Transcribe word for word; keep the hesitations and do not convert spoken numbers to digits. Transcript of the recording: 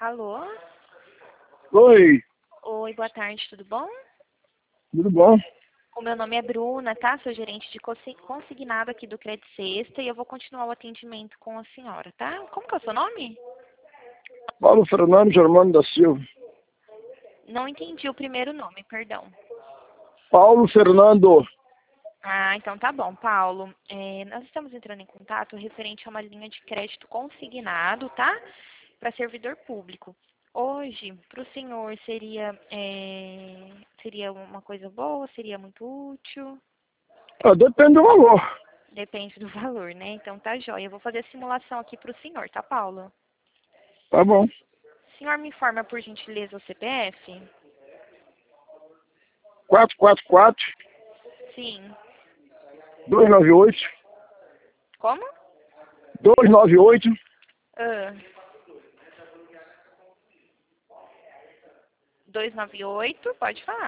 Alô? Oi, Oi, boa tarde, tudo bom? tudo bom? O meu nome é Bruna, tá? Sou gerente de consi- consignado aqui do Credit Sexta e eu vou continuar o atendimento com a senhora, tá? Como que é o seu nome? Paulo Fernando Germano da Silva. Não entendi o primeiro nome, perdão. Paulo Fernando. Ah, então tá bom, Paulo. É, nós estamos entrando em contato referente a uma linha de crédito consignado, tá? Para servidor público. Hoje, para o senhor, seria, é, seria uma coisa boa? Seria muito útil? Ah, depende do valor. Depende do valor, né? Então tá jóia. Eu vou fazer a simulação aqui para o senhor, tá, Paulo? Tá bom. O senhor me informa, por gentileza, o C P F? quatro quatro quatro, Sim. dois nove oito, Como? dois nove oito, Ah. dois nove oito, pode falar.